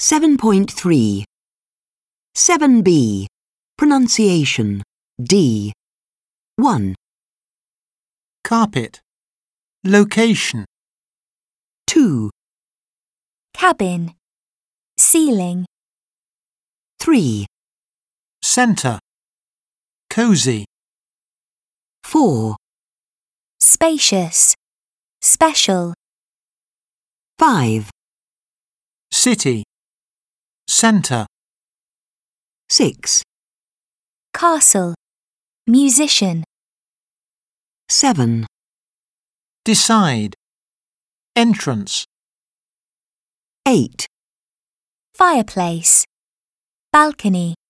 7.3 7b. Pronunciation D. 1, Carpet. Location. 2, Cabin. Ceiling. 3, Center. Cozy. 4, Spacious. Special. 5, City. Center. 6, Castle. Musician. 7, Decide. Entrance. 8. Fireplace. Balcony.